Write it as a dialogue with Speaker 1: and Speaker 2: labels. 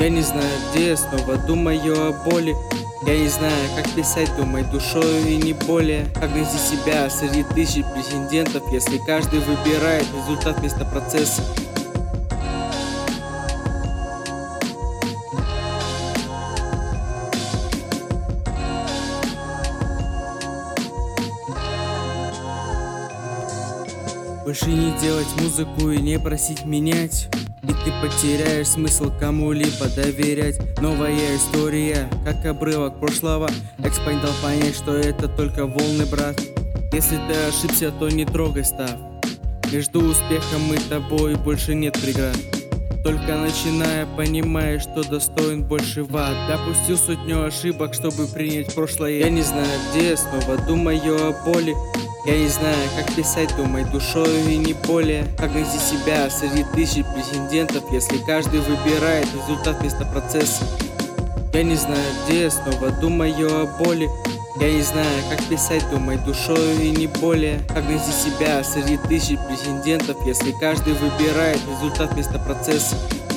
Speaker 1: Я не знаю, где я снова думаю о боли. Я не знаю, как писать, думай душою и не более. Как найти себя среди тысяч претендентов, если каждый выбирает результат вместо процесса. Больше не делать музыку и не просить менять, и ты потеряешь смысл кому-либо доверять. Новая история, как обрывок прошлого. Экспань дал понять, что это только волны, брат. Если ты ошибся, то не трогай став. Между успехом и тобой больше нет преград. Только начиная, понимаешь, что достоин большего. Допустил сотню ошибок, чтобы принять прошлое. Я не знаю, где я снова думаю о боли. Я не знаю, как писать, думай душою и не более. Как найти себя среди тысяч претендентов, если каждый выбирает результат вместо процесса. Я не знаю, где я снова думаю о боли. Я не знаю, как писать, думай душою и не более. Как найти себя среди тысяч претендентов, если каждый выбирает результат вместо процесса.